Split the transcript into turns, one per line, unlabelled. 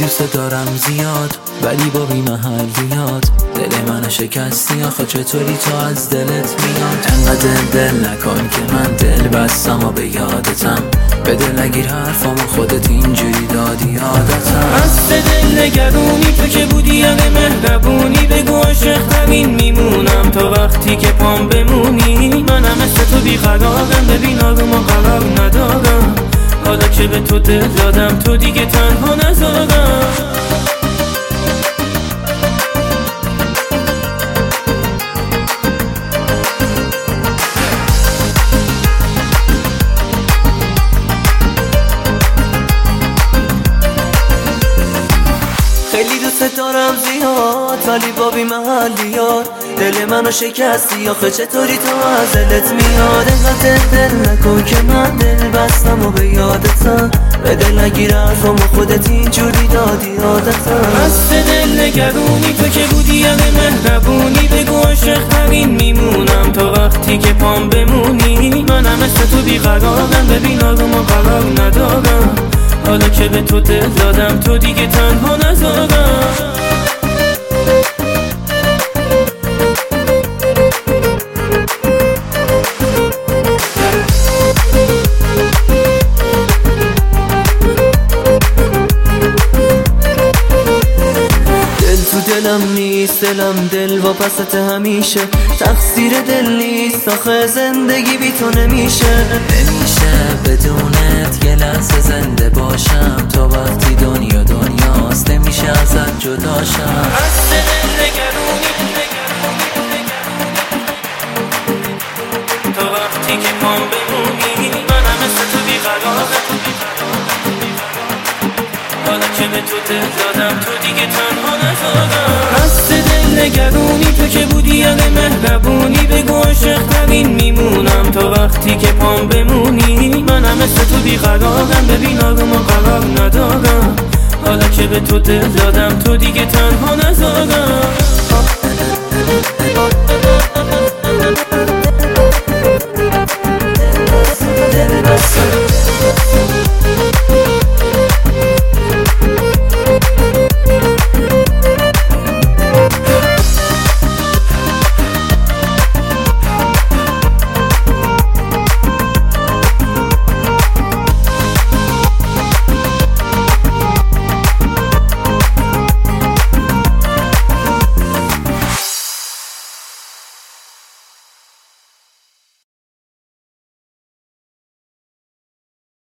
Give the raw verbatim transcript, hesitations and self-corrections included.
دوست دارم زیاد ولی با بی محلیات دل منو شکستی، آخه چطوری تو از دلت میاد؟ انقدر دل نکن که من دل بستم و به یادتم، به دل نگیر حرفامو خودت اینجوری دادی عادتم.
از دل نگرونی تو که بودی همه مهربونی، بگو عاشق ترین میمونم تا وقتی که پام بمونی. منم مثل تو بیقرارم، ببین آروم و قرار ندارم، حالا که به تو دل دادم تو دیگه تنها نذارم. خیلی دوست دارم زیاد ولی با بی محلیات دل منو شکستی، آخه چطوری تو از دلت میاد؟ انقدر دل نکن که من دل بستم و به یادتم، به دل نگیر حرفامو خودت اینجوری دادی عادتم. از دل نگرونی تو که بودی همه مهربونی، بگو عاشق ترین میمونم تا وقتی که پام بمونی. منم مثل تو بیقرارم، ببین آروم و قرار ندارم، حالا که به تو دل دادم تو دیگه تنها نذارم. دلم نیست دلم دل واپست همیشه، تقصیر دل نیست آخه زندگی بی تو نمیشه.
نمیشه بدونت یه لحظه زنده باشم، تا وقتی دنیا دنیاست نمیشه ازت جداشم.
از دل نگرونی تا وقتی که پام بمونی، منم مثل تو بیقرارم، حالا که به تو دل دادم تو دیگه تنها نذارم. از دل نگرونی تو که بودی همه مهربونی، بگو عاشق ترین میمونم تا وقتی که پام بمونی. منم مثل تو بیقرارم، ببین آروم و قرار ندارم، حالا که به تو دل دادم تو دیگه تنها نذارم.